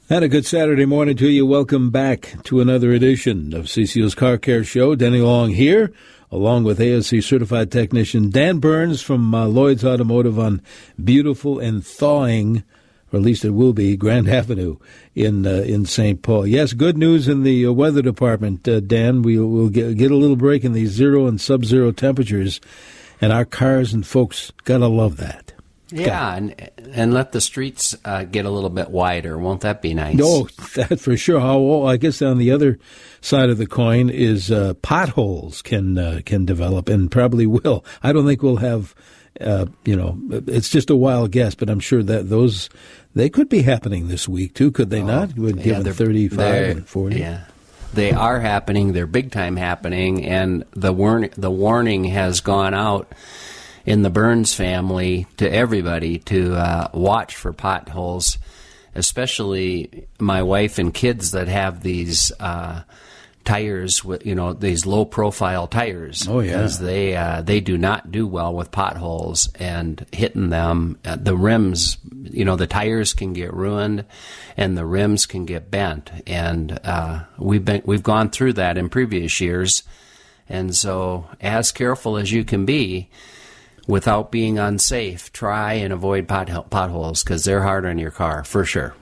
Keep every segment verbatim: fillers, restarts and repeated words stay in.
And a good Saturday morning to you. Welcome back to another edition of C C O's Car Care Show. Denny Long here, along with A S C certified technician Dan Burns from uh, Lloyd's Automotive on beautiful and thawing, or at least it will be, Grand Avenue in uh, in Saint Paul. Yes, good news in the uh, weather department, uh, Dan. We'll, we'll get, get a little break in these zero and sub-zero temperatures, and our cars and folks got to love that. Yeah, and and let the streets uh, get a little bit wider. Won't that be nice? No, that for sure. How, I guess on the other side of the coin is uh, potholes can uh, can develop and probably will. I don't think we'll have, uh, you know, it's just a wild guess, but I'm sure that those, they could be happening this week too, could they oh, not? We're yeah, given thirty-five and forty. Yeah, they are happening. They're big time happening, and the warn the warning has gone out in the Burns family to everybody to uh, watch for potholes, especially my wife and kids that have these uh, tires, with, you know, these low-profile tires. Oh, yeah. Because they, uh, they do not do well with potholes and hitting them. Uh, the rims, you know, the tires can get ruined and the rims can get bent. And uh, we've been, we've gone through that in previous years. And so as careful as you can be, without being unsafe, try and avoid pot, potholes because they're hard on your car, for sure.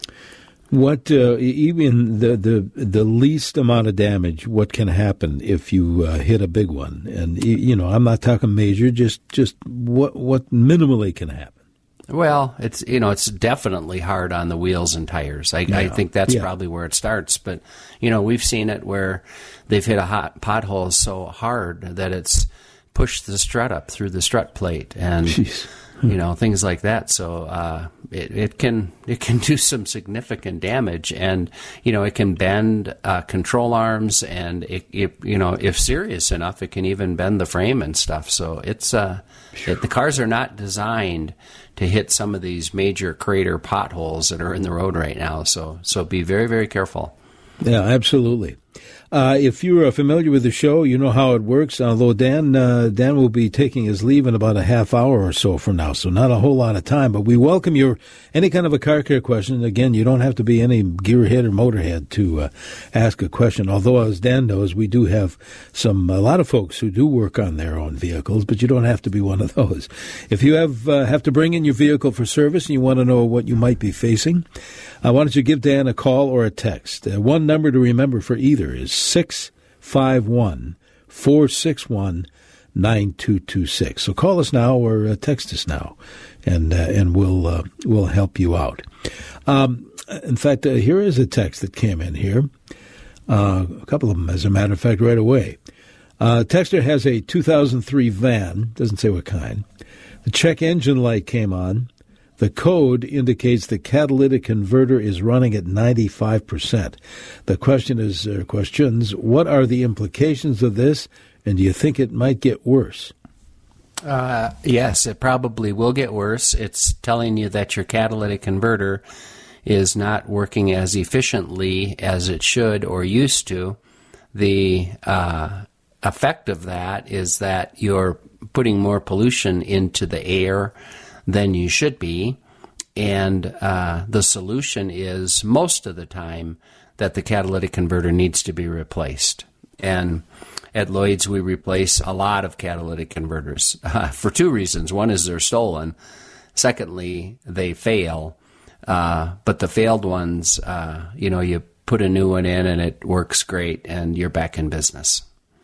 What, uh, even the, the the least amount of damage, what can happen if you uh, hit a big one? And, you know, I'm not talking major, just, just what what minimally can happen. Well, it's, you know, it's definitely hard on the wheels and tires. I, yeah. I think that's yeah. probably where it starts. But, you know, we've seen it where they've hit a hot pothole so hard that it's push the strut up through the strut plate and, Jeez. you know, things like that. So uh, it, it can it can do some significant damage, and, you know, it can bend uh, control arms, and, it, it, you know, if serious enough, it can even bend the frame and stuff. So it's uh, it, the cars are not designed to hit some of these major crater potholes that are in the road right now. So so be very, very careful. Yeah, absolutely. Uh, if you're uh, familiar with the show, you know how it works, although Dan uh, Dan will be taking his leave in about a half hour or so from now, so not a whole lot of time. But we welcome your any kind of a car care question. Again, you don't have to be any gearhead or motorhead to uh, ask a question, although, as Dan knows, we do have some a lot of folks who do work on their own vehicles, but you don't have to be one of those. If you have, uh, have to bring in your vehicle for service and you want to know what you might be facing, uh, why don't you give Dan a call or a text? Uh, one number to remember for either is six five one, four six one, nine two two six. So call us now or uh, text us now, and uh, and we'll uh, we'll help you out. Um, in fact, uh, here is a text that came in here. Uh, a couple of them, as a matter of fact, right away. Uh, texter has a two thousand three van, doesn't say what kind. The check engine light came on. The code indicates the catalytic converter is running at ninety-five percent. The question is, uh, questions, what are the implications of this, and do you think it might get worse? Uh, yes, it probably will get worse. It's telling you that your catalytic converter is not working as efficiently as it should or used to. The uh, effect of that is that you're putting more pollution into the air than you should be, and uh, the solution is most of the time that the catalytic converter needs to be replaced. And at Lloyd's, we replace a lot of catalytic converters uh, for two reasons. One is they're stolen. Secondly, they fail. Uh, but the failed ones, uh, you know, you put a new one in and it works great, and you're back in business.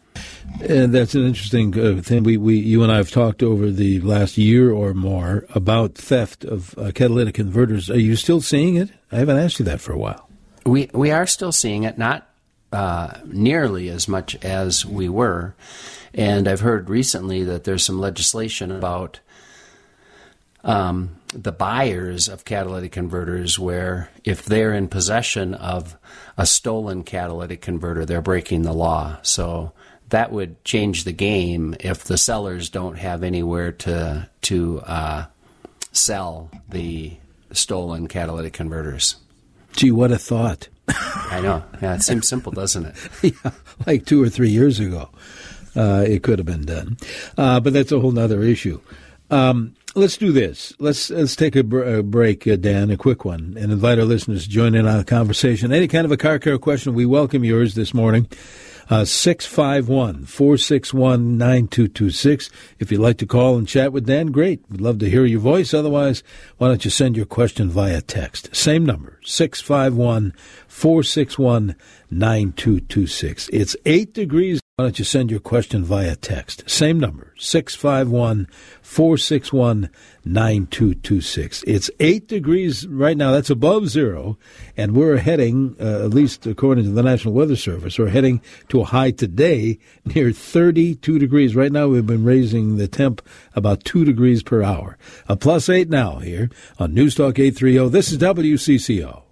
And that's an interesting uh, thing. We, we, you and I have talked over the last year or more about theft of uh, catalytic converters. Are you still seeing it? I haven't asked you that for a while. We we are still seeing it, not uh, nearly as much as we were. And I've heard recently that there's some legislation about um, the buyers of catalytic converters, where if they're in possession of a stolen catalytic converter, they're breaking the law. So that would change the game if the sellers don't have anywhere to to uh, sell the stolen catalytic converters. Gee, what a thought. I know. Yeah, it seems simple, doesn't it? Yeah, like two or three years ago, uh, it could have been done. Uh, but that's a whole other issue. Um, let's do this. Let's let's take a, br- a break, uh, Dan, a quick one, and invite our listeners to join in on the conversation. Any kind of a car care question, we welcome yours this morning. Uh, six five one, four six one, nine two two six. If you'd like to call and chat with Dan, great. We'd love to hear your voice. Otherwise, why don't you send your question via text? Same number, six five one, four six one, nine two two six. It's eight degrees. Why don't you send your question via text? Same number, six five one, four six one, nine two two six. It's eight degrees right now. That's above zero. And we're heading, uh, at least according to the National Weather Service, we're heading to a high today near thirty-two degrees. Right now we've been raising the temp about two degrees per hour. A plus eight now here on News Talk eight thirty. This is W C C O.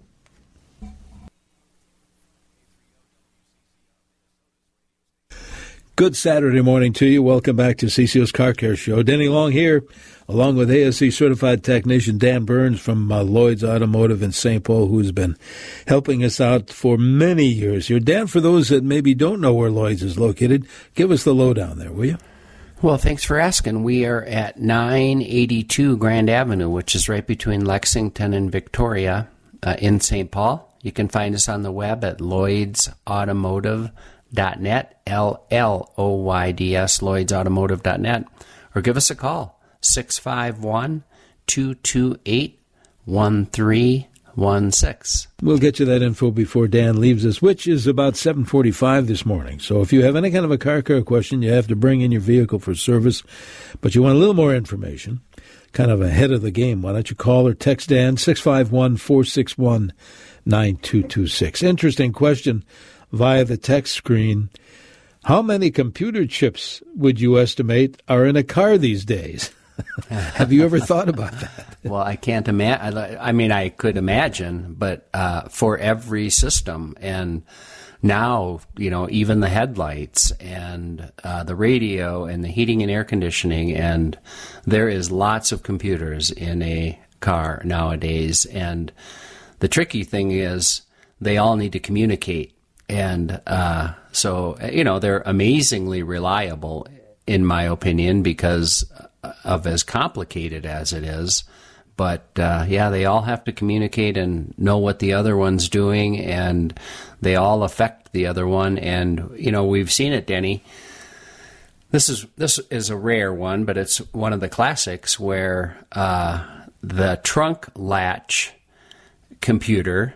Good Saturday morning to you. Welcome back to C C O's Car Care Show. Denny Long here, along with A S C certified technician Dan Burns from uh, Lloyd's Automotive in Saint Paul, who's been helping us out for many years here. Dan, for those that maybe don't know where Lloyd's is located, give us the lowdown there, will you? Well, thanks for asking. We are at nine eighty-two Grand Avenue, which is right between Lexington and Victoria uh, in Saint Paul. You can find us on the web at lloyds automotive dot net, L L O Y D S, lloyds automotive dot net, or give us a call, six five one, two two eight, one three one six. We'll get you that info before Dan leaves us, which is about seven forty-five this morning. So if you have any kind of a car care question, you have to bring in your vehicle for service, but you want a little more information, kind of ahead of the game, why don't you call or text Dan, six five one, four six one, nine two two six. Interesting question via the text screen. How many computer chips would you estimate are in a car these days? Have you ever thought about that? Well, I can't imagine. I mean, I could imagine, but uh, for every system, and now, you know, even the headlights and uh, the radio and the heating and air conditioning, and there is lots of computers in a car nowadays. And the tricky thing is they all need to communicate. And uh, so, you know, they're amazingly reliable, in my opinion, because of as complicated as it is. But, uh, yeah, they all have to communicate and know what the other one's doing, and they all affect the other one. And, you know, we've seen it, Denny. This is this is a rare one, but it's one of the classics where uh, the trunk latch computer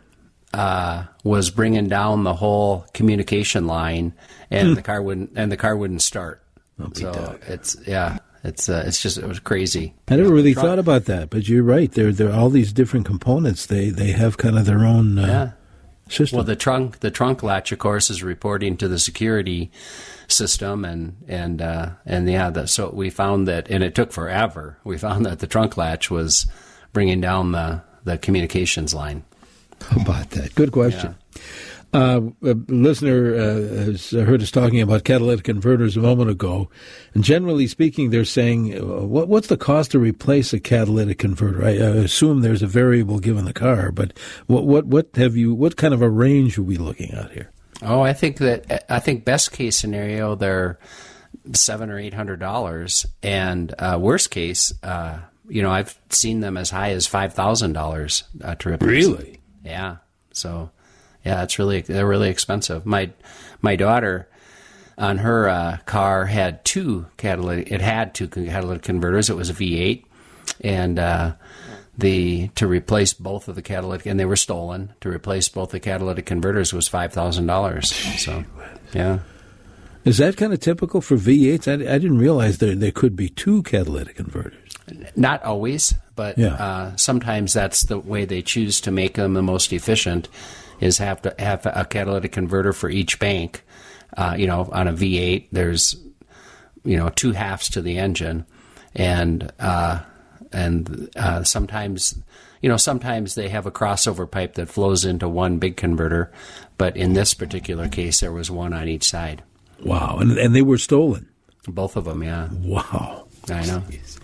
Uh, was bringing down the whole communication line, and hmm. the car wouldn't, and the car wouldn't start. So it's yeah, it's uh, it's just it was crazy. I never really thought about that, but you're right. There there are all these different components. They they have kind of their own uh, yeah. system. Well, the trunk the trunk latch, of course, is reporting to the security system, and and uh, and yeah, the, so we found that, and it took forever. We found that the trunk latch was bringing down the the communications line. How about that? Good question. Yeah. Uh, a listener uh, has heard us talking about catalytic converters a moment ago, and generally speaking, they're saying, uh, what, what's the cost to replace a catalytic converter? I, I assume there's a variable given the car, but what what what have you? What kind of a range are we looking at here? Oh, I think that I think best case scenario they're seven or eight hundred dollars, and uh, worst case, uh, you know, I've seen them as high as five thousand dollars uh, to replace. Really? Yeah. So, yeah, it's really they're really expensive. My my daughter, on her uh, car, had two catalytic. It had two catalytic converters. It was a V eight, and uh, the to replace both of the catalytic, and they were stolen. To replace both the catalytic converters was five thousand dollars. So, yeah. Is that kind of typical for V eights? I, I didn't realize there there could be two catalytic converters. Not always, but yeah. uh, sometimes that's the way they choose to make them the most efficient, is have to have a catalytic converter for each bank. Uh, you know, on a V eight, there's, you know, two halves to the engine, and uh, and uh, sometimes, you know, sometimes they have a crossover pipe that flows into one big converter, but in this particular case, there was one on each side. Wow, and and they were stolen. Both of them, yeah. Wow, I know. Jeez.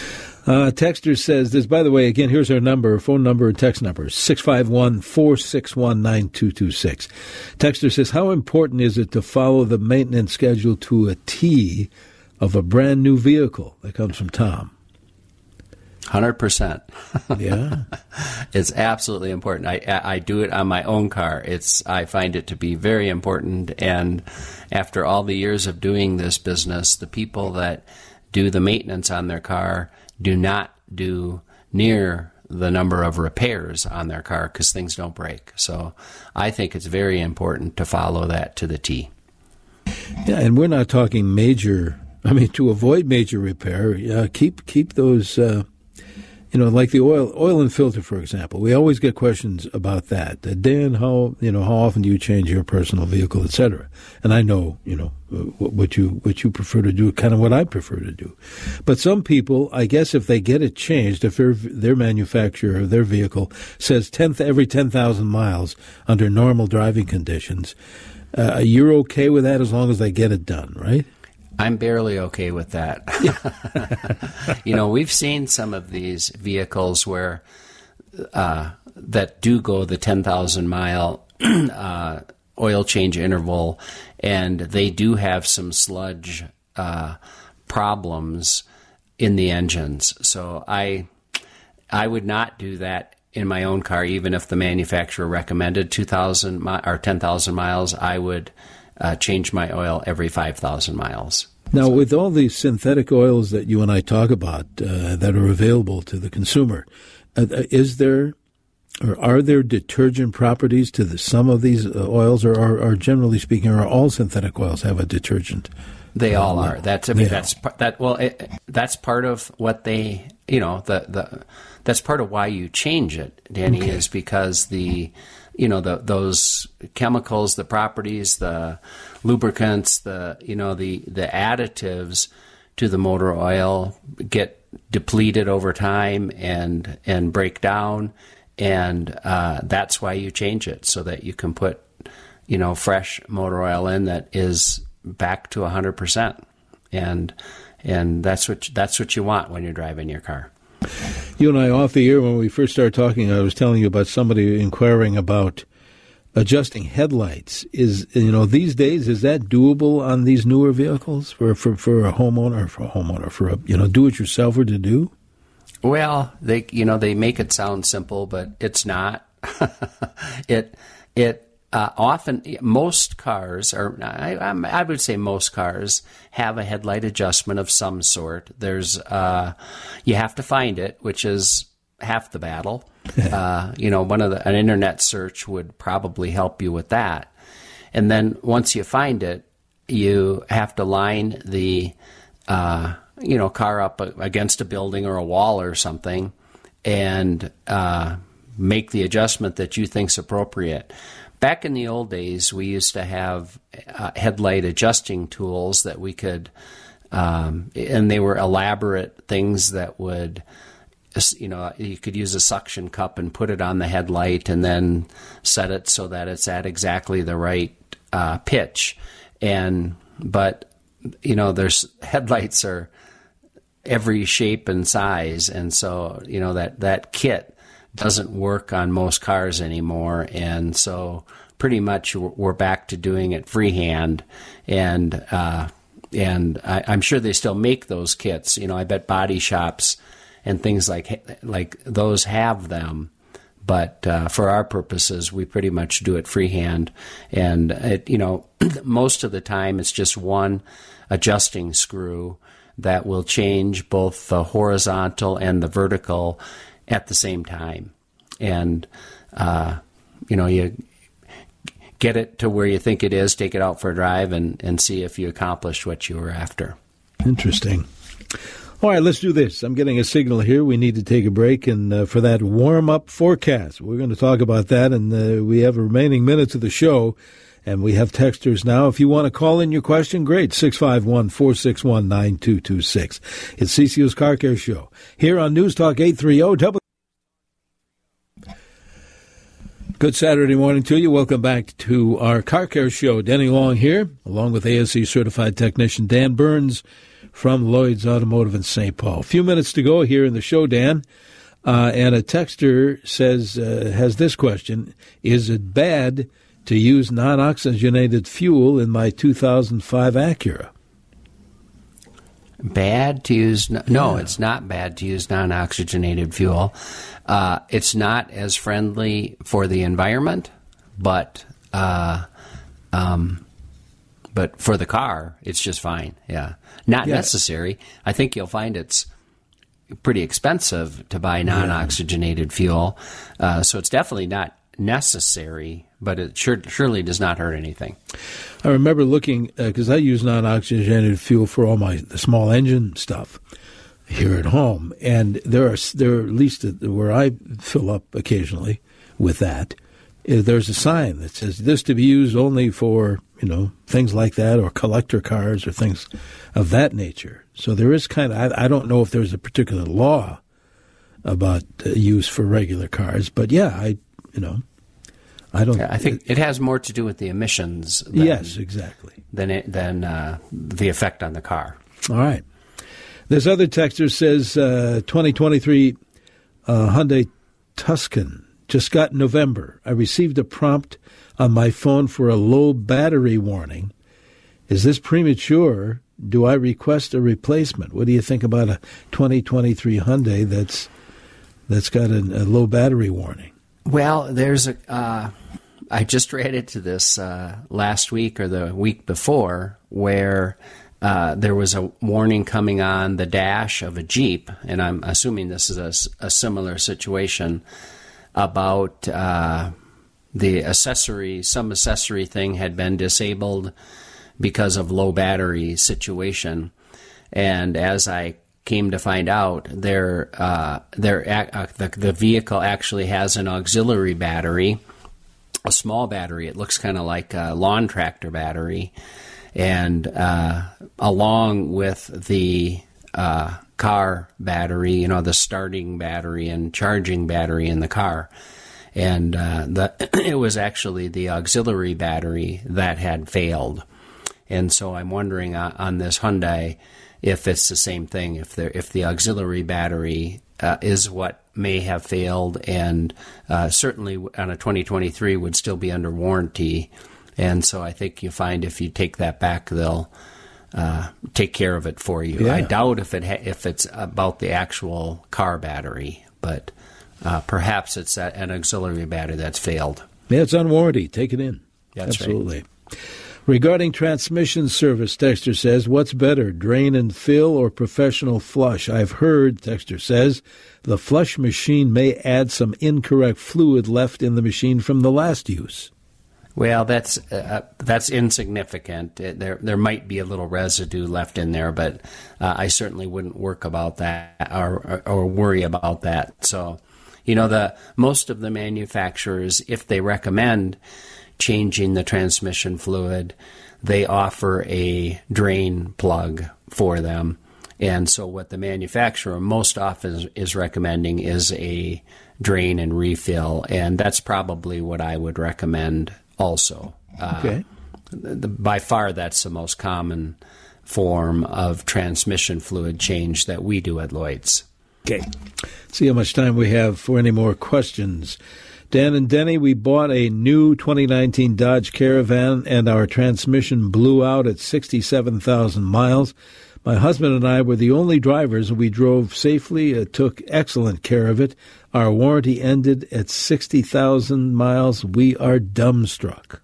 Uh, Texter says this, by the way, again, here's our number, phone number and text number, six five one, four six one, nine two two six. Texter says, how important is it to follow the maintenance schedule to a T of a brand new vehicle? That comes from Tom. hundred percent. Yeah. It's absolutely important. I, I do it on my own car. It's I find it to be very important. And after all the years of doing this business, the people that do the maintenance on their car do not do near the number of repairs on their car because things don't break. So I think it's very important to follow that to the T. Yeah, and we're not talking major. I mean, to avoid major repair, uh, keep keep those. Uh, you know, like the oil oil and filter, for example. We always get questions about that. Uh, Dan, how you know how often do you change your personal vehicle, et cetera? And I know you know what you what you prefer to do, kind of what I prefer to do. But some people, I guess, if they get it changed, if their their manufacturer of their vehicle says tenth every ten thousand miles under normal driving conditions, uh, you're okay with that as long as they get it done, right? I'm barely okay with that. You know, we've seen some of these vehicles where uh, that do go the ten thousand mile uh, oil change interval, and they do have some sludge uh, problems in the engines. So I, I would not do that in my own car, even if the manufacturer recommended two thousand mi- or ten thousand miles. I would Uh, change my oil every five thousand miles. Now, so, with all these synthetic oils that you and I talk about uh, that are available to the consumer, uh, is there or are there detergent properties to the, some of these uh, oils, or, or, or generally speaking, are all synthetic oils have a detergent? They uh, all are. That's I mean yeah. that's that. Well, it, that's part of what they you know the the that's part of why you change it, Danny, okay. is because the you know, the, those chemicals, the properties, the lubricants, the, you know, the, the additives to the motor oil get depleted over time and, and break down. And, uh, that's why you change it, so that you can put, you know, fresh motor oil in that is back to a hundred percent. And, and that's what, that's what you want when you're driving your car. You and I, off the air, when we first started talking, I was telling you about somebody inquiring about adjusting headlights. Is, you know, these days, is that doable on these newer vehicles for, for, for a homeowner, for a homeowner, for a, you know, do-it-yourselfer to do? Well, they, you know, they make it sound simple, but it's not. it, it, Uh, often, most cars, or I, I would say most cars, have a headlight adjustment of some sort. There's, uh, you have to find it, which is half the battle. uh, you know, one of the, an internet search would probably help you with that. And then once you find it, you have to line the, uh, you know, car up against a building or a wall or something, and uh, make the adjustment that you think's appropriate. Back in the old days, we used to have uh, headlight adjusting tools that we could, um, and they were elaborate things that would, you know, you could use a suction cup and put it on the headlight and then set it so that it's at exactly the right uh, pitch. And, but, you know, there's headlights are every shape and size. And so, you know, that, that kit doesn't work on most cars anymore, and so pretty much we're back to doing it freehand. And uh, and I, I'm sure they still make those kits. You know, I bet body shops and things like like those have them. But uh, for our purposes, we pretty much do it freehand. And it, you know, most of the time it's just one adjusting screw that will change both the horizontal and the vertical at the same time. And, uh, you know, you get it to where you think it is, take it out for a drive, and, and see if you accomplished what you were after. Interesting. All right, let's do this. I'm getting a signal here. We need to take a break, and uh, for that warm-up forecast, we're going to talk about that, and uh, we have remaining minutes of the show, and we have texters now. If you want to call in your question, great, six five one, four six one, nine two two six. It's C C O's Car Care Show here on News Talk eight thirty W. Good Saturday morning to you. Welcome back to our Car Care Show. Denny Long here, along with A S C certified technician Dan Burns from Lloyd's Automotive in Saint Paul. A few minutes to go here in the show, Dan. Uh, and a texter says, uh, has this question: is it bad to use non-oxygenated fuel in my two thousand five Acura? bad to use? No, Yeah. it's not bad to use non-oxygenated fuel. Uh, it's not as friendly for the environment, but uh, um, but for the car, it's just fine. Yeah, not Yeah. necessary. I think you'll find it's pretty expensive to buy non-oxygenated fuel, uh, so it's definitely not necessary, but it sure, surely does not hurt anything. I remember looking, because uh, I use non-oxygenated fuel for all my the small engine stuff here at home, and there are, there are at least where I fill up occasionally with that, uh, there's a sign that says this to be used only for, you know, things like that, or collector cars or things of that nature. So there is kind of, I, I don't know if there's a particular law about uh, use for regular cars, but yeah, I, you know, I don't. Yeah, I think it has more to do with the emissions. Than, Yes, exactly. Than it, than uh, the effect on the car. All right. This other texter says uh, twenty twenty-three uh, Hyundai Tucson just got in November. I received a prompt on my phone for a low battery warning. Is this premature? Do I request a replacement? What do you think about a twenty twenty-three Hyundai that's that's got a, a low battery warning? Well, there's a. Uh, I just read into this uh, last week or the week before, where uh, there was a warning coming on the dash of a Jeep, and I'm assuming this is a, a similar situation about uh, the accessory. Some accessory thing had been disabled because of low battery situation, and as I came to find out, their uh, their uh, the, the vehicle actually has an auxiliary battery, a small battery. It looks kind of like a lawn tractor battery, and uh, along with the uh, car battery, you know, the starting battery and charging battery in the car, and uh, the it was actually the auxiliary battery that had failed, and so I'm wondering uh, on this Hyundai if it's the same thing, if there, if the auxiliary battery uh, is what may have failed, and uh, certainly on a twenty twenty-three would still be under warranty. And so I think you find if you take that back, they'll uh, take care of it for you. Yeah. I doubt if it ha- if it's about the actual car battery, but uh, perhaps it's a- an auxiliary battery that's failed. Yeah, it's on warranty. Take it in. That's Absolutely. right. Regarding transmission service, Texter says, what's better, drain and fill or professional flush? I've heard, Texter says, the flush machine may add some incorrect fluid left in the machine from the last use. Well, that's uh, that's insignificant. It, there there might be a little residue left in there, but uh, I certainly wouldn't work about that or, or or worry about that. So, you know, the most of the manufacturers, if they recommend changing the transmission fluid, they offer a drain plug for them. And so what the manufacturer most often is recommending is a drain and refill, and that's probably what I would recommend also. Okay. Uh, the, by far, that's the most common form of transmission fluid change that we do at Lloyd's. Okay. See how much time we have for any more questions. Dan and Denny, we bought a new twenty nineteen Dodge Caravan, and our transmission blew out at sixty-seven thousand miles. My husband and I were the only drivers. We drove safely, uh, took excellent care of it. Our warranty ended at sixty thousand miles. We are dumbstruck.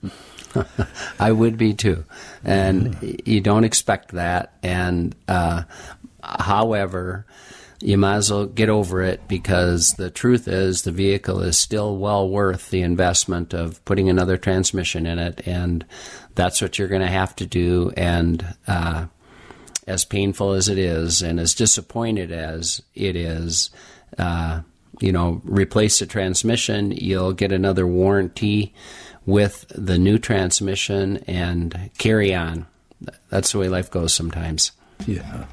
I would be too. And yeah. You don't expect that. And uh, however, you might as well get over it, because the truth is the vehicle is still well worth the investment of putting another transmission in it, and that's what you're going to have to do. And uh, as painful as it is, and as disappointed as it is, uh, you know, replace the transmission, you'll get another warranty with the new transmission, and carry on. That's the way life goes sometimes. Yeah.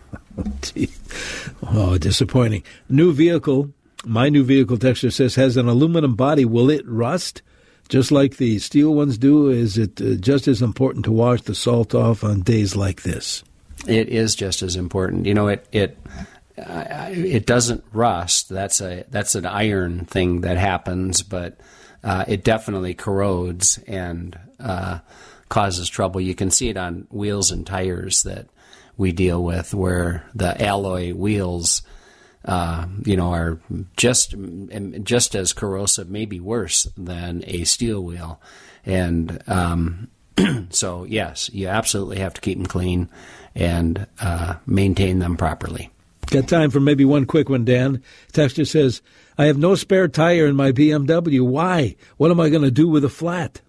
Oh, disappointing. New vehicle, my new vehicle, Texter says, has an aluminum body. Will it rust just like the steel ones do? Is it uh, just as important to wash the salt off on days like this? It is just as important. You know, it it uh, it doesn't rust. That's a that's an iron thing that happens, but uh, it definitely corrodes and uh, causes trouble. You can see it on wheels and tires that we deal with, where the alloy wheels, uh, you know, are just just as corrosive, maybe worse than a steel wheel. And um, so, yes, you absolutely have to keep them clean and uh, maintain them properly. Got time for maybe one quick one, Dan. Texter says, I have no spare tire in my B M W. Why? What am I going to do with a flat?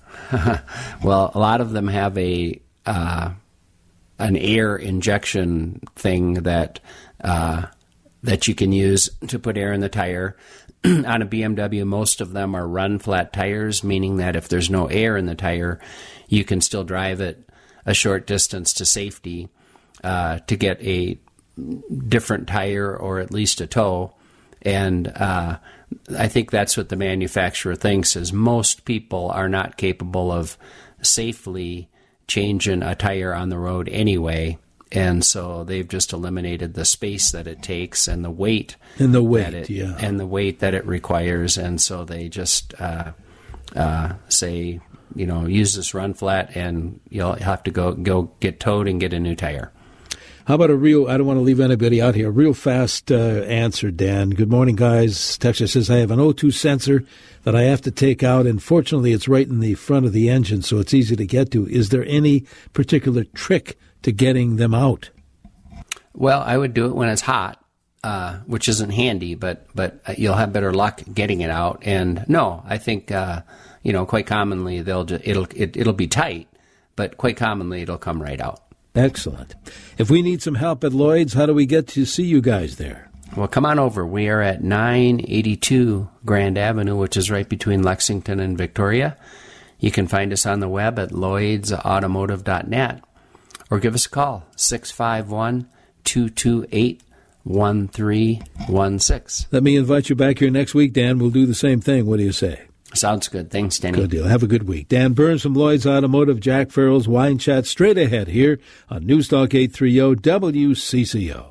Well, a lot of them have a uh, an air injection thing that uh, that you can use to put air in the tire. On a B M W, most of them are run flat tires, meaning that if there's no air in the tire, you can still drive it a short distance to safety uh, to get a different tire or at least a tow. And uh, I think that's what the manufacturer thinks, is most people are not capable of safely changing a tire on the road anyway. And so they've just eliminated the space that it takes and the weight and the weight, that it, yeah, and the weight that it requires. And so they just uh, uh, say, you know, use this run flat, and you'll have to go go get towed and get a new tire. How about a real, I don't want to leave anybody out here, a real fast uh, answer, Dan. Good morning, guys. Texas says, I have an O two sensor that I have to take out, and fortunately it's right in the front of the engine, so it's easy to get to. Is there any particular trick to getting them out? Well, I would do it when it's hot, uh, which isn't handy, but but you'll have better luck getting it out. And no, I think, uh, you know, quite commonly they'll just, it'll it, it'll be tight, but quite commonly it'll come right out. Excellent. If we need some help at Lloyd's, how do we get to see you guys there? Well, come on over. We are at nine eighty-two Grand Avenue, which is right between Lexington and Victoria. You can find us on the web at lloyds automotive dot net, or give us a call, six five one, two two eight, one three one six. Let me invite you back here next week, Dan. We'll do the same thing. What do you say? Sounds good. Thanks, Denny. Good deal. Have a good week. Dan Burns from Lloyd's Automotive, Jack Farrell's Wine Chat, straight ahead here on Newstalk eight thirty W C C O.